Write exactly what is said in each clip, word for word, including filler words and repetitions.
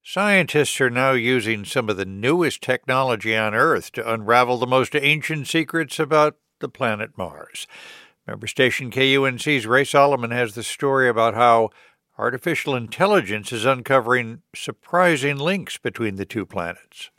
Scientists are now using some of the newest technology on Earth to unravel the most ancient secrets about the planet Mars. Member station K U N C's Ray Solomon has the story about how artificial intelligence is uncovering surprising links between the two planets.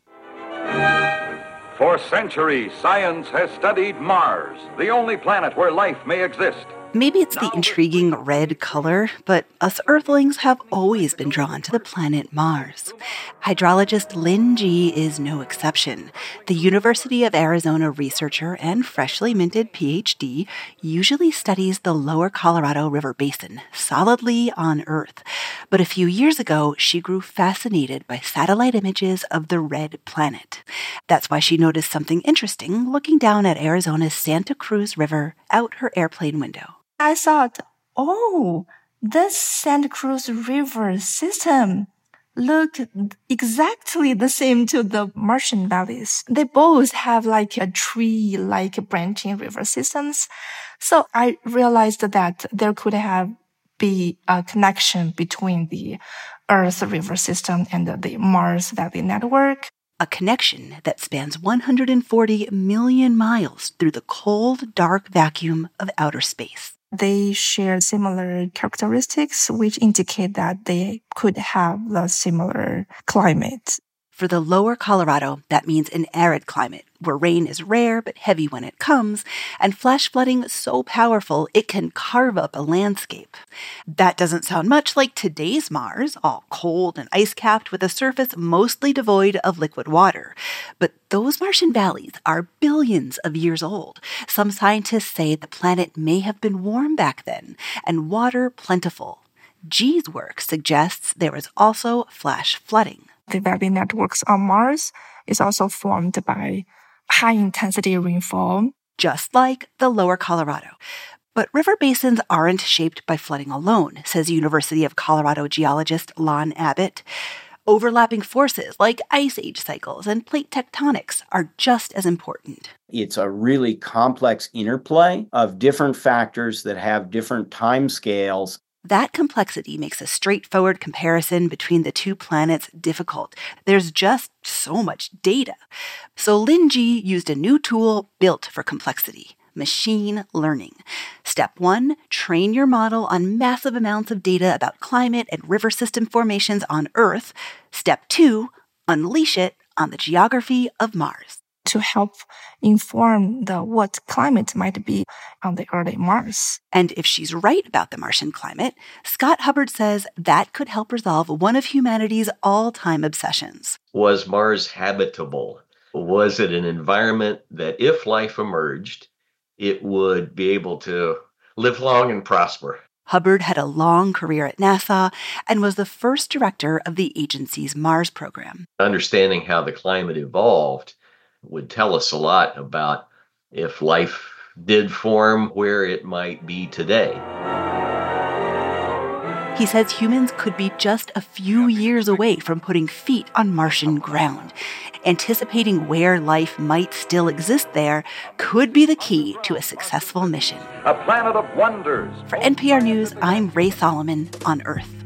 For centuries, science has studied Mars, the only planet where life may exist. Maybe it's the intriguing red color, but us Earthlings have always been drawn to the planet Mars. Hydrologist Lynn Gee is no exception. The University of Arizona researcher and freshly minted P H D usually studies the lower Colorado River Basin, solidly on Earth. But a few years ago, she grew fascinated by satellite images of the red planet. That's why she noticed something interesting looking down at Arizona's Santa Cruz River out her airplane window. I thought, oh, this Santa Cruz River system looked exactly the same to the Martian valleys. They both have like a tree-like branching river systems. So I realized that there could have be a connection between the Earth river system and the Mars Valley network. A connection that spans one hundred forty million miles through the cold, dark vacuum of outer space. They share similar characteristics, which indicate that they could have a similar climate. For the lower Colorado, that means an arid climate, where rain is rare but heavy when it comes, and flash flooding so powerful it can carve up a landscape. That doesn't sound much like today's Mars, all cold and ice-capped with a surface mostly devoid of liquid water. But those Martian valleys are billions of years old. Some scientists say the planet may have been warm back then, and water plentiful. Gee's work suggests there is also flash flooding. The valley networks on Mars is also formed by high-intensity rainfall. Just like the lower Colorado. But river basins aren't shaped by flooding alone, says University of Colorado geologist Lon Abbott. Overlapping forces like ice age cycles and plate tectonics are just as important. It's a really complex interplay of different factors that have different timescales. That complexity makes a straightforward comparison between the two planets difficult. There's just so much data. So Lynn Gee used a new tool built for complexity: machine learning. Step one, train your model on massive amounts of data about climate and river system formations on Earth. Step two, unleash it on the geography of Mars. To help inform the what climate might be on the early Mars. And if she's right about the Martian climate, Scott Hubbard says that could help resolve one of humanity's all-time obsessions. Was Mars habitable? Was it an environment that if life emerged, it would be able to live long and prosper? Hubbard had a long career at NASA and was the first director of the agency's Mars program. Understanding how the climate evolved would tell us a lot about if life did form, where it might be today. He says humans could be just a few years away from putting feet on Martian ground. Anticipating where life might still exist there could be the key to a successful mission. A planet of wonders. For N P R News, I'm Ray Solomon on Earth.